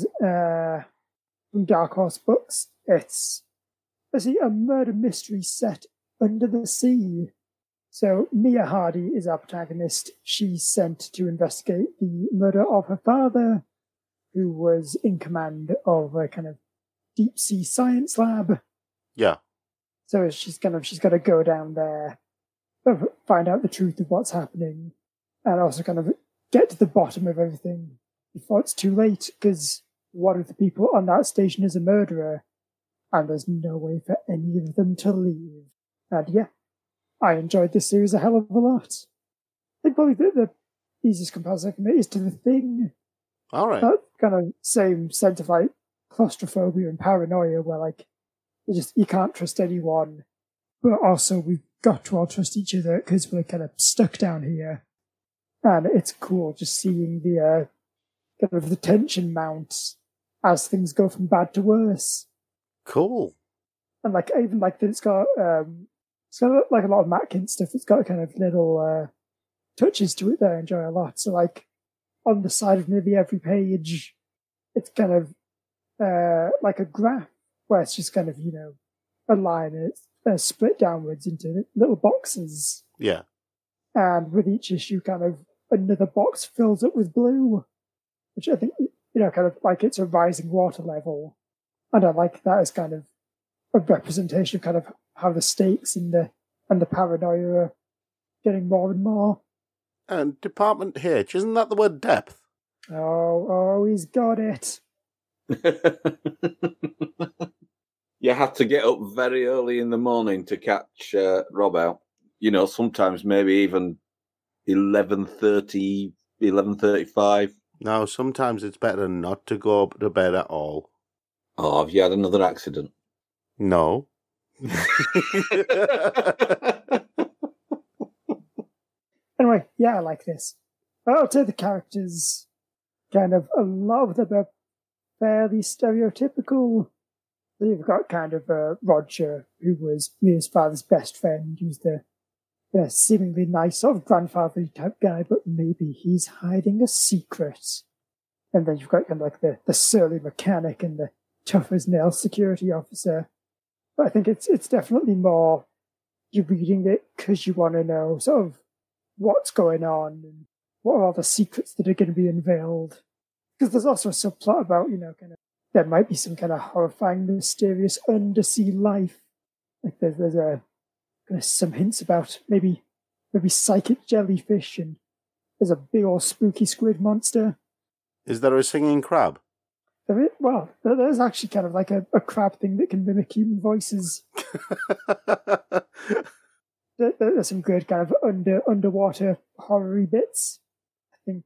from Dark Horse Books. It's basically a murder mystery set under the sea. So Mia Hardy is our protagonist. She's sent to investigate the murder of her father, who was in command of a kind of deep sea science lab. Yeah. So she's got to go down there, find out the truth of what's happening, and also kind of get to the bottom of everything before it's too late, because one of the people on that station is a murderer, and there's no way for any of them to leave. And yeah, I enjoyed this series a hell of a lot. I think probably the easiest comparison I can make is to The Thing. All right. That kind of same sense of like claustrophobia and paranoia, where like you can't trust anyone, but also we've got to all trust each other because we're kind of stuck down here. And it's cool just seeing the kind of the tension mount as things go from bad to worse. Cool. And like even like that, it's got like a lot of Matt Kint stuff. It's got kind of little touches to it that I enjoy a lot. So like on the side of nearly every page, it's kind of like a graph where it's just kind of, a line and it's split downwards into little boxes. Yeah. And with each issue, kind of another box fills up with blue, which I think, kind of like it's a rising water level. And I like that as kind of a representation of kind of how the stakes and the paranoia are getting more and more. And Department H, isn't that the word depth? Oh, he's got it. You have to get up very early in the morning to catch Rob out. Sometimes maybe even 11:30, 11:35. No, sometimes it's better not to go up to bed at all. Oh, have you had another accident? No. Anyway, yeah, I like this. I'll say the characters, kind of, a lot of them are fairly stereotypical. You've got kind of Roger, who was Mia's father's best friend, who's the seemingly nice sort of grandfather type guy, but maybe he's hiding a secret. And then you've got kind of like the surly mechanic and the tough as nails security officer. But I think it's definitely more you're reading it because you want to know sort of what's going on and what are all the secrets that are going to be unveiled. Because there's also a subplot about, kind of there might be some kind of horrifying, mysterious undersea life. Like there's a kind of some hints about maybe psychic jellyfish, and there's a big old spooky squid monster. Is there a singing crab? There's actually kind of like a crab thing that can mimic human voices. There's some good kind of underwater horror-y bits. I think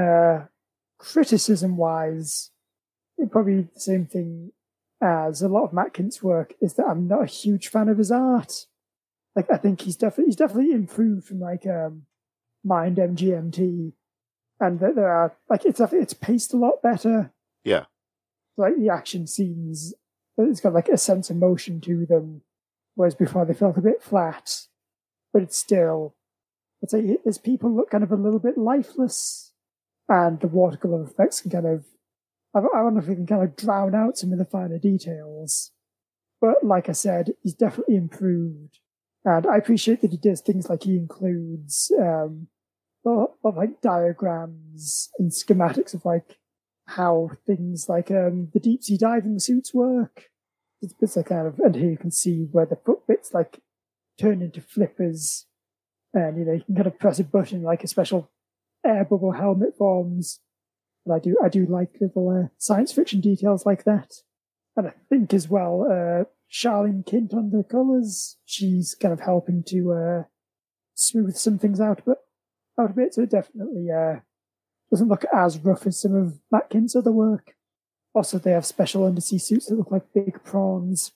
criticism-wise, probably the same thing as a lot of Matt Kint's work is that I'm not a huge fan of his art. Like, I think he's definitely improved from like Mind MGMT, and that there are like it's paced a lot better. Yeah, like the action scenes, it's got like a sense of motion to them, whereas before they felt a bit flat. But it's still, I'd say his people look kind of a little bit lifeless, and the watercolor effects can kind of, I don't know if we can kind of drown out some of the finer details. But like I said, he's definitely improved. And I appreciate that he does things like he includes a lot of like diagrams and schematics of like how things like the deep sea diving suits work. It's like kind of, and here you can see where the foot bits like turn into flippers, and you can kind of press a button like a special air bubble helmet forms. And I do like little science fiction details like that. And I think as well, Charlene Kint on the colours, she's kind of helping to smooth some things out a bit, so it definitely doesn't look as rough as some of Matt Kint's other work. Also, they have special undersea suits that look like big prawns.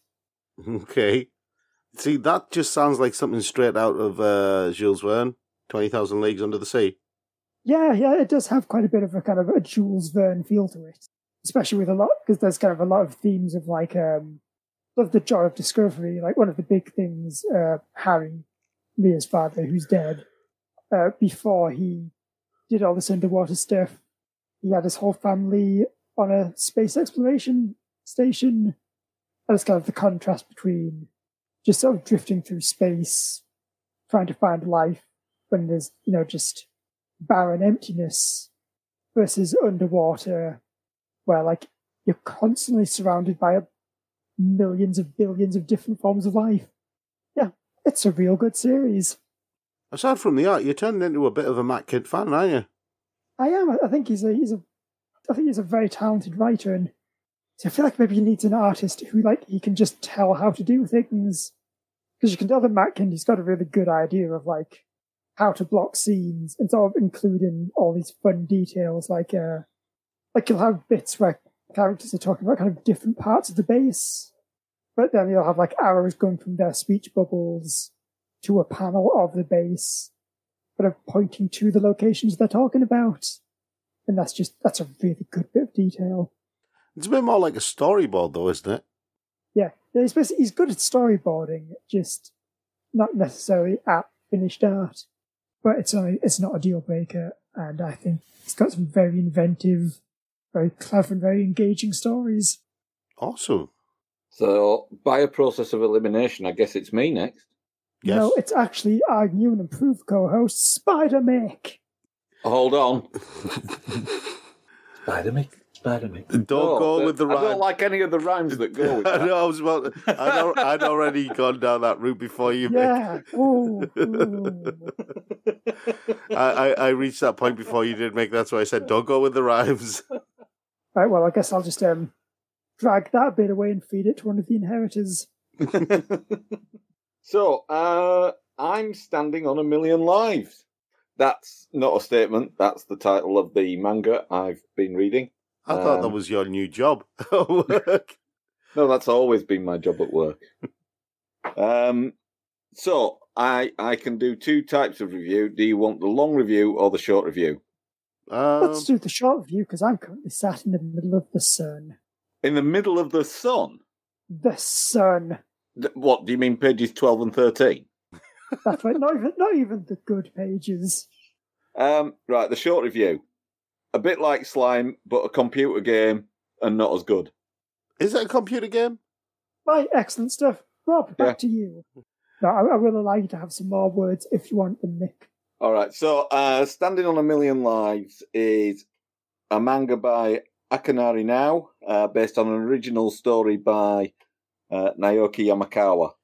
Okay. See, that just sounds like something straight out of Jules Verne, 20,000 Leagues Under the Sea. Yeah, it does have quite a bit of a kind of a Jules Verne feel to it, especially with because there's kind of a lot of themes of like of the joy of discovery. Like one of the big things, Harry, Leah's father, who's dead, before he did all this underwater stuff, he had his whole family on a space exploration station. And it's kind of the contrast between just sort of drifting through space, trying to find life when there's, just barren emptiness, versus underwater, where like you're constantly surrounded by millions of billions of different forms of life. Yeah, it's a real good series. Aside from the art, you're turning into a bit of a Matt Kint fan, aren't you? I am. I think he's a very talented writer, and so I feel like maybe he needs an artist who he can just tell how to do things. Because you can tell that Matt Kint, he's got a really good idea of like how to block scenes and sort of including all these fun details, like you'll have bits where characters are talking about kind of different parts of the base, but then you'll have like arrows going from their speech bubbles to a panel of the base, kind of pointing to the locations they're talking about. And that's a really good bit of detail. It's a bit more like a storyboard though, isn't it? Yeah, he's good at storyboarding, just not necessarily at finished art. But it's not a deal breaker, and I think he's got some very inventive, very clever, and very engaging stories. Awesome. So, by a process of elimination, I guess it's me next. Yes. No, it's actually our new and improved co-host, Spider Mick. Hold on. Spider Mick. Don't go with the rhyme. I don't like any of the rhymes that go with that. I was about. I'd already gone down that route before you. Yeah. Ooh. I reached that point before you did, Mick. That's why I said don't go with the rhymes. Right. Well, I guess I'll just drag that bit away and feed it to one of the inheritors. So, I'm standing on 1,000,000 lives. That's not a statement. That's the title of the manga I've been reading. I thought that was your new job. No, that's always been my job at work. So, I can do two types of review. Do you want the long review or the short review? Let's do the short review, because I'm currently sat in the middle of the sun. In the middle of the sun? The sun. What, do you mean pages 12 and 13? That's right, not even the good pages. Right, the short review. A bit like Slime, but a computer game and not as good. Is it a computer game? Right, excellent stuff. Rob, back to you. No, I will allow you to have some more words if you want them, Nick. All right, so Standing on 1,000,000 Lives is a manga by Akanari Now, based on an original story by Naoki Yamakawa.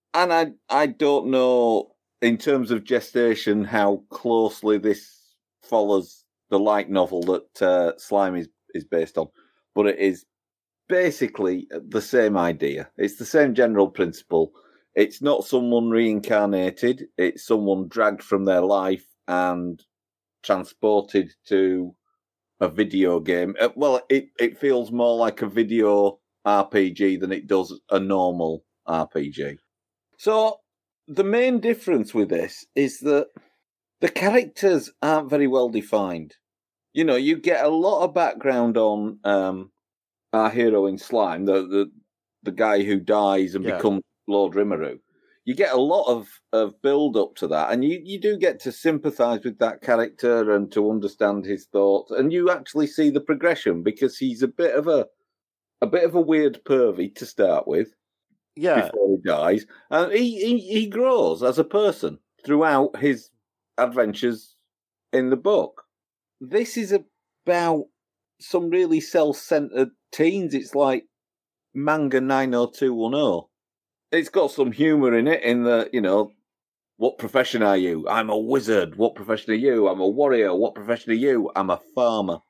And I don't know, in terms of gestation, how closely this follows the light novel that Slime is based on, but it is basically the same idea. It's the same general principle. It's not someone reincarnated. It's someone dragged from their life and transported to a video game. Well, it feels more like a video RPG than it does a normal RPG. So the main difference with this is that the characters aren't very well defined. You know, you get a lot of background on our hero in Slime, the guy who dies and becomes Lord Rimuru. You get a lot of build up to that, and you do get to sympathise with that character and to understand his thoughts, and you actually see the progression because he's a bit of a weird pervy to start with. Yeah. Before he dies, and he grows as a person throughout his adventures in the book. This is about some really self-centered teens. It's like manga 90210. It's got some humour in it, in the, you know, what profession are you? I'm a wizard. What profession are you? I'm a warrior. What profession are you? I'm a farmer.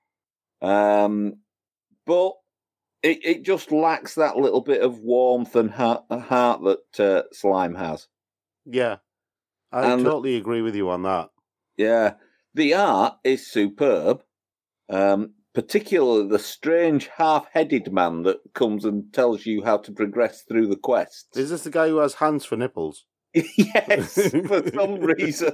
But it just lacks that little bit of warmth and heart that Slime has. Yeah. I totally agree with you on that. Yeah. The art is superb. Particularly the strange half-headed man that comes and tells you how to progress through the quests. Is this the guy who has hands for nipples? Yes, for some reason.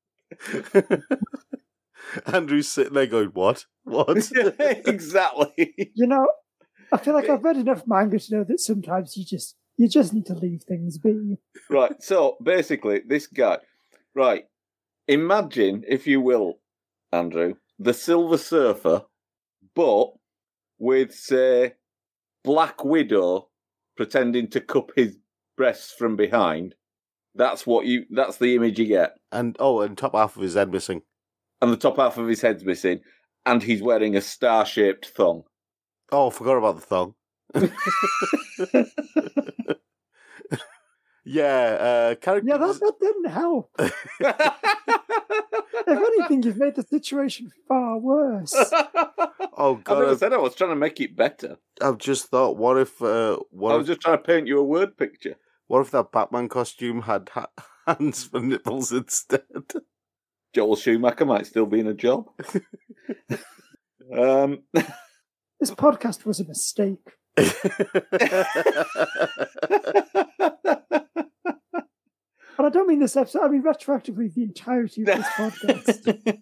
Andrew's sitting there going, what? What? Exactly. You know, I feel like I've read enough manga to know that sometimes you just need to leave things be. Right, so basically, this guy... Right, imagine, if you will, Andrew, the Silver Surfer, but with, say, Black Widow pretending to cup his breasts from behind. That's the image you get. And top half of his head missing. And the top half of his head's missing, and he's wearing a star-shaped thong. Oh, I forgot about the thong. Character. Yeah, that didn't help. If anything, you've made the situation far worse. Oh God! I never said I was trying to make it better. I've just thought, what if? I was just trying to paint you a word picture. What if that Batman costume had hands for nipples instead? Joel Schumacher might still be in a job. This podcast was a mistake. And I don't mean this episode, I mean retroactively the entirety of this podcast.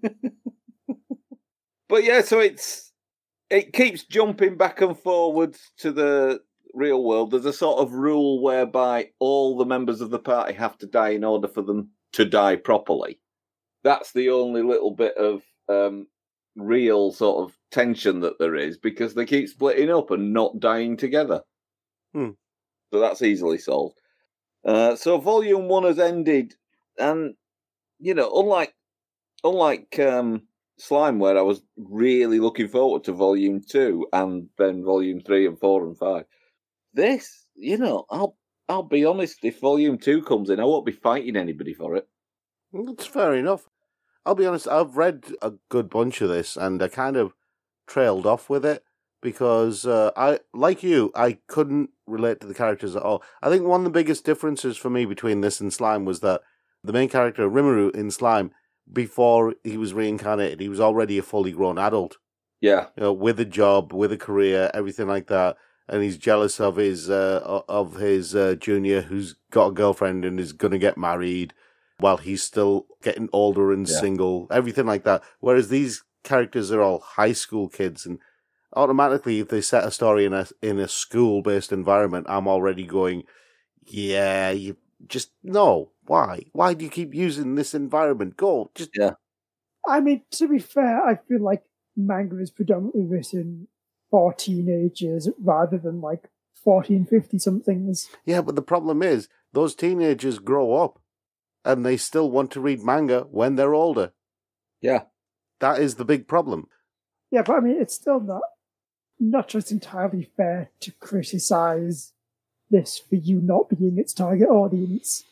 But yeah, so it keeps jumping back and forwards to the real world. There's a sort of rule whereby all the members of the party have to die in order for them to die properly. That's the only little bit of real sort of tension that there is, because they keep splitting up and not dying together. So that's easily solved. So Volume 1 has ended, and, you know, unlike Slime, where I was really looking forward to Volume 2 and then Volume 3 and 4 and 5, this, you know, I'll be honest, if Volume 2 comes in, I won't be fighting anybody for it. That's fair enough. I'll be honest, I've read a good bunch of this, and I kind of trailed off with it, because I couldn't relate to the characters at all. I think one of the biggest differences for me between this and Slime was that the main character, Rimuru, in Slime, before he was reincarnated, he was already a fully grown adult. Yeah. You know, with a job, with a career, everything like that. And he's jealous of his junior, who's got a girlfriend and is going to get married, while he's still getting older and single, everything like that. Whereas these characters are all high school kids, and automatically, if they set a story in a school-based environment, I'm already going, yeah, you just, no. Why? Why do you keep using this environment? Go, just... Yeah. I mean, to be fair, I feel like manga is predominantly written for teenagers rather than, 14, 50-somethings. Yeah, but the problem is, those teenagers grow up, and they still want to read manga when they're older. Yeah. That is the big problem. Yeah, but I mean, it's still not just entirely fair to criticize this for you not being its target audience.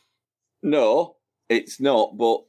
No, it's not. But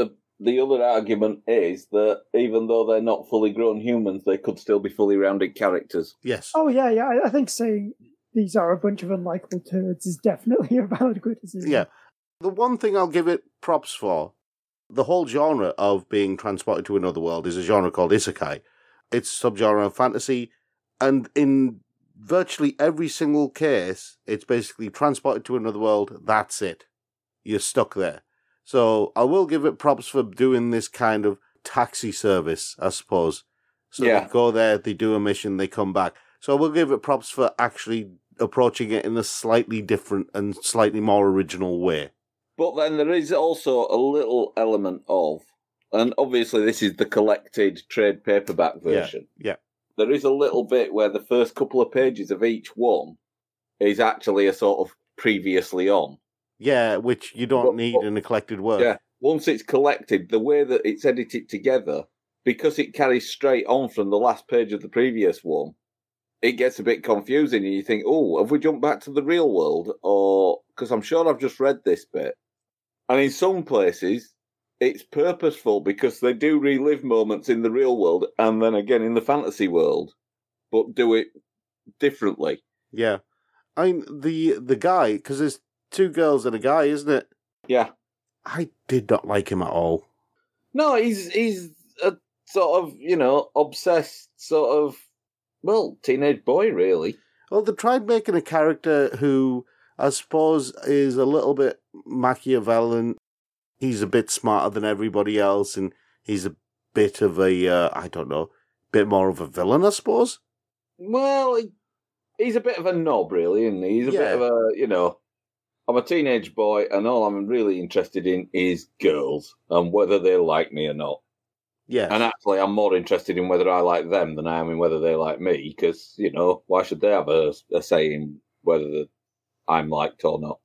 the other argument is that even though they're not fully grown humans, they could still be fully rounded characters. Yes. Oh, yeah. I think saying these are a bunch of unlikable turds is definitely a valid criticism. Yeah. The one thing I'll give it props for, the whole genre of being transported to another world is a genre called isekai. It's a subgenre of fantasy, and in virtually every single case, it's basically transported to another world, that's it. You're stuck there. So I will give it props for doing this kind of taxi service, I suppose. So Yeah. they go there, they do a mission, they come back. So I will give it props for actually approaching it in a slightly different and slightly more original way. But then there is also a little element of, and obviously this is the collected trade paperback version. Yeah. There is a little bit where the first couple of pages of each one is actually a sort of previously on. Yeah, which you don't need in a collected work. Yeah. Once it's collected, the way that it's edited together, because it carries straight on from the last page of the previous one, it gets a bit confusing and you think, oh, have we jumped back to the real world? Or, because I'm sure I've just read this bit. And in some places, it's purposeful because they do relive moments in the real world and then again in the fantasy world, but do it differently. Yeah. I mean, the guy, because there's two girls and a guy, isn't it? Yeah. I did not like him at all. No, he's a sort of, obsessed sort of, teenage boy, really. Well, they tried making a character who I suppose is a little bit Machiavellian. He's a bit smarter than everybody else, and he's a bit of a, bit more of a villain, I suppose. Well, he's a bit of a knob, really, isn't he? He's a bit of a, I'm a teenage boy, and all I'm really interested in is girls, and whether they like me or not. Yeah. And actually, I'm more interested in whether I like them than I am in whether they like me, because, why should they have a say in whether I'm liked or not?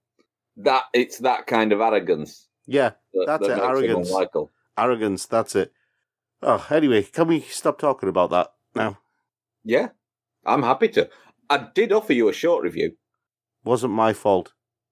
It's that kind of arrogance. Yeah, that's it, arrogance. Arrogance, that's it. Oh, anyway, can we stop talking about that now? Yeah, I'm happy to. I did offer you a short review. Wasn't my fault.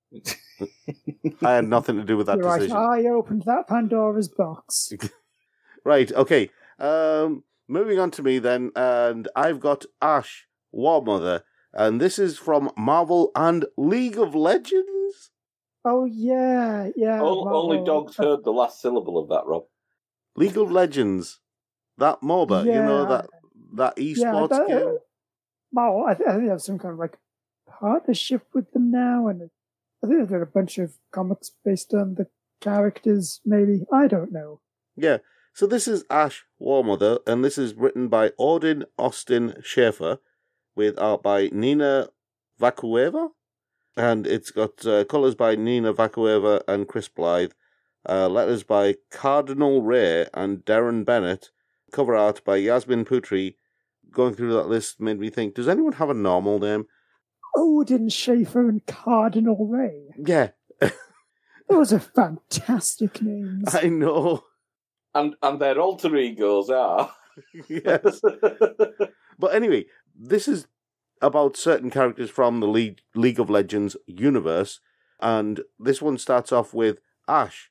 I had nothing to do with that You're decision. Right, I opened that Pandora's box. Right, okay. Moving on to me then, and I've got Ash, War Mother, and this is from Marvel and League of Legends. Oh, yeah. Only dogs heard the last syllable of that, Rob. League of Legends. That MOBA, that esports game. Marvel, I think they have some kind of partnership with them now, and I think there are a bunch of comics based on the characters, maybe. I don't know. Yeah. So this is Ash, War Mother, and this is written by Odin Austin Schaefer, with art by Nina Vakueva, and it's got colours by Nina Vakueva and Chris Blythe, letters by Cardinal Ray and Darren Bennett, cover art by Yasmin Putri. Going through that list made me think, does anyone have a normal name? Odin Schaefer and Cardinal Ray. Yeah. Those are fantastic names. I know. And their alter egos are. Yes. But anyway, this is about certain characters from the League of Legends universe, and this one starts off with Ash,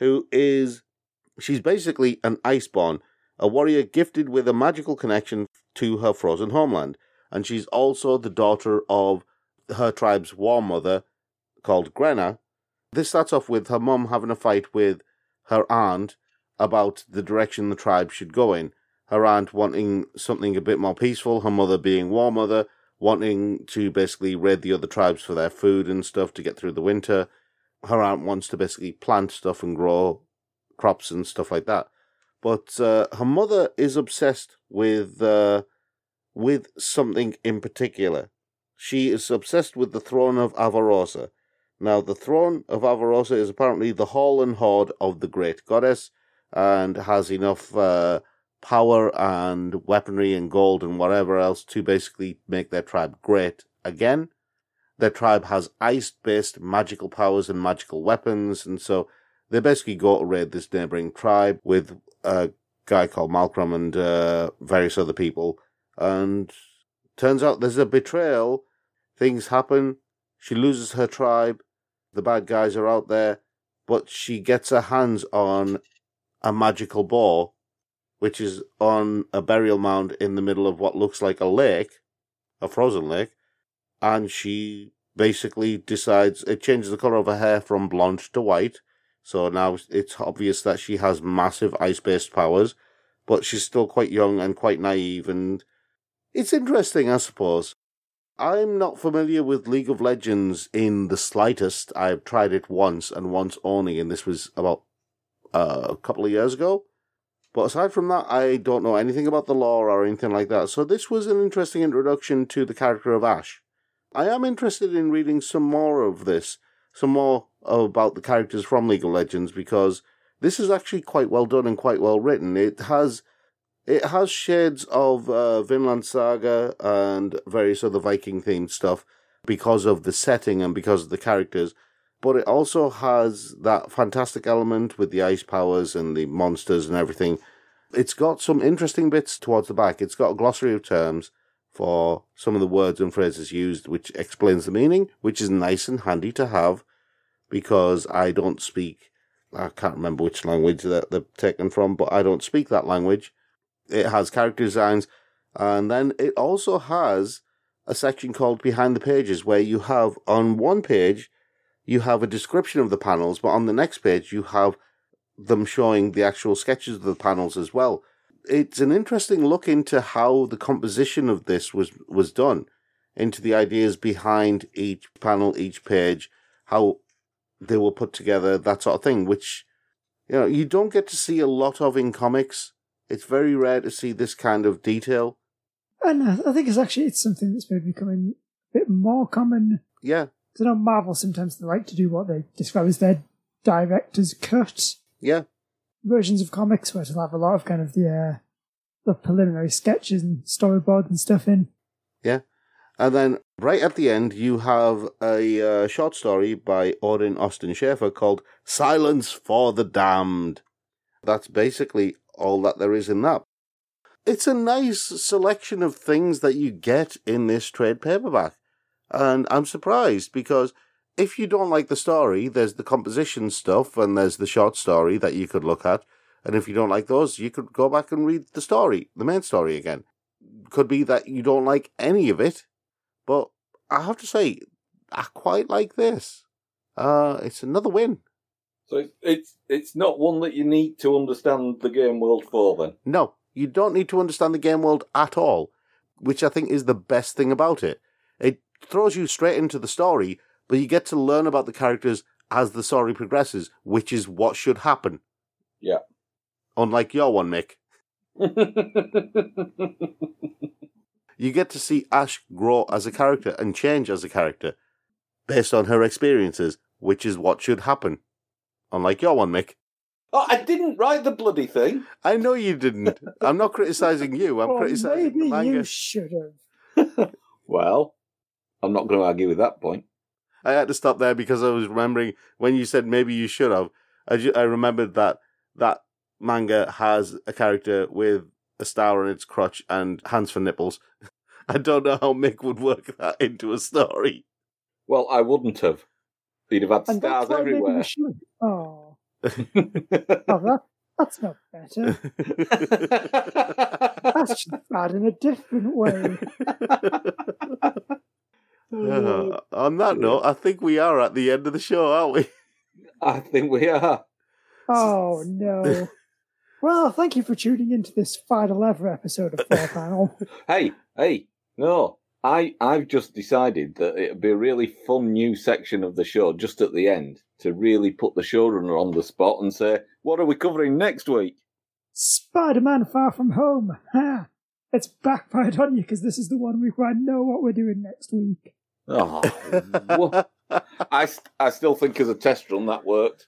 she's basically an Iceborn, a warrior gifted with a magical connection to her frozen homeland, and she's also the daughter of her tribe's war mother, called Grenna. This starts off with her mum having a fight with her aunt about the direction the tribe should go in. Her aunt wanting something a bit more peaceful, her mother being war mother, wanting to basically raid the other tribes for their food and stuff to get through the winter. Her aunt wants to basically plant stuff and grow crops and stuff like that. But her mother is obsessed with something in particular. She is obsessed with the throne of Avarosa. Now, the throne of Avarosa is apparently the hall and hoard of the great goddess, and has enough power and weaponry and gold and whatever else to basically make their tribe great again. Their tribe has ice-based magical powers and magical weapons, and so they basically go to raid this neighbouring tribe with a guy called Malcolm and various other people, and turns out there's a betrayal. Things happen. She loses her tribe. The bad guys are out there, but she gets her hands on a magical boar, which is on a burial mound in the middle of what looks like a lake, a frozen lake, and she basically decides, it changes the colour of her hair from blonde to white, so now it's obvious that she has massive ice-based powers, but she's still quite young and quite naive, and it's interesting, I suppose. I'm not familiar with League of Legends in the slightest. I've tried it once and once only, and this was about a couple of years ago. But aside from that, I don't know anything about the lore or anything like that. So this was an interesting introduction to the character of Ashe. I am interested in reading some more of this, some more about the characters from League of Legends, because this is actually quite well done and quite well written. It has shades of Vinland Saga and various other Viking-themed stuff because of the setting and because of the characters. But it also has that fantastic element with the ice powers and the monsters and everything. It's got some interesting bits towards the back. It's got a glossary of terms for some of the words and phrases used, which explains the meaning, which is nice and handy to have, because I don't speak, I can't remember which language that they're taken from, but I don't speak that language. It has character designs, and then it also has a section called Behind the Pages, where you have, on one page, you have a description of the panels, but on the next page you have them showing the actual sketches of the panels as well. It's an interesting look into how the composition of this was done, into the ideas behind each panel, each page, how they were put together, that sort of thing, which, you know, you don't get to see a lot of in comics. It's very rare to see this kind of detail. And I think it's something that's maybe becoming a bit more common. Yeah. I know Marvel sometimes they like to do what they describe as their director's cut. Yeah. Versions of comics where it'll have a lot of kind of the preliminary sketches and storyboards and stuff in. Yeah. And then right at the end, you have a short story by Odin Austin Schaefer called Silence for the Damned. That's basically all that there is in that. It's a nice selection of things that you get in this trade paperback. And I'm surprised, because if you don't like the story, there's the composition stuff and there's the short story that you could look at. And if you don't like those, you could go back and read the story, the main story again. Could be that you don't like any of it, but I have to say, I quite like this. It's another win. So it's not one that you need to understand the game world for, then? No, you don't need to understand the game world at all, which I think is the best thing about it. It throws you straight into the story, but you get to learn about the characters as the story progresses, which is what should happen. Yeah. Unlike your one, Mick. You get to see Ashe grow as a character and change as a character based on her experiences, which is what should happen. Unlike your one, Mick. Oh, I didn't write the bloody thing. I know you didn't. I'm not criticising you. I'm criticising the manga. Maybe you should have. Well, I'm not going to argue with that point. I had to stop there because I was remembering when you said maybe you should have. I remembered that manga has a character with a star on its crotch and hands for nipples. I don't know how Mick would work that into a story. Well, I wouldn't have. He'd have had And stars that's why maybe everywhere. you should. Oh. That's not better. That's just bad in a different way. On that note, I think we are at the end of the show, aren't we? I think we are. Oh, no. Well, thank you for tuning into this final ever episode of Four Panel. Hey, no. I've just decided that it'd be a really fun new section of the show just at the end to really put the showrunner on the spot and say, what are we covering next week? Spider-Man Far From Home. Ha! It's backfired on you because this is the one week where I know what we're doing next week. Oh, I still think as a test run that worked.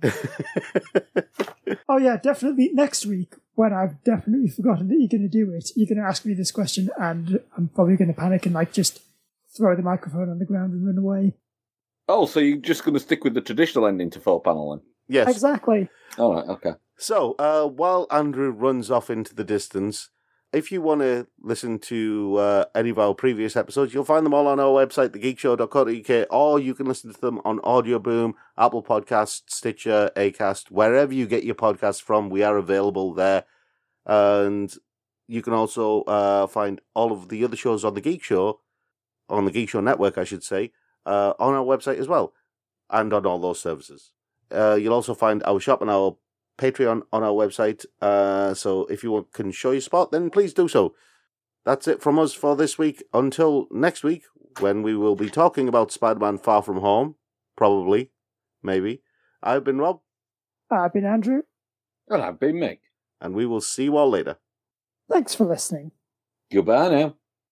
Oh yeah, definitely next week, when I've definitely forgotten that you're going to do it, you're going to ask me this question and I'm probably going to panic and just throw the microphone on the ground and run away. Oh, so you're just going to stick with the traditional ending to 4-panel then? Yes. Exactly. All right, okay. So, while Andrew runs off into the distance, if you want to listen to any of our previous episodes, you'll find them all on our website, thegeekshow.co.uk, or you can listen to them on Audio Boom, Apple Podcasts, Stitcher, Acast, wherever you get your podcasts from. We are available there. And you can also find all of the other shows on The Geek Show, on the Geek Show Network, I should say, on our website as well, and on all those services. You'll also find our shop and our Patreon on our website, so if you can show your support, then please do so. That's it from us for this week. Until next week, when we will be talking about Spider-Man Far From Home, probably, maybe. I've been Rob. I've been Andrew. And I've been Mick. And we will see you all later. Thanks for listening. Goodbye now.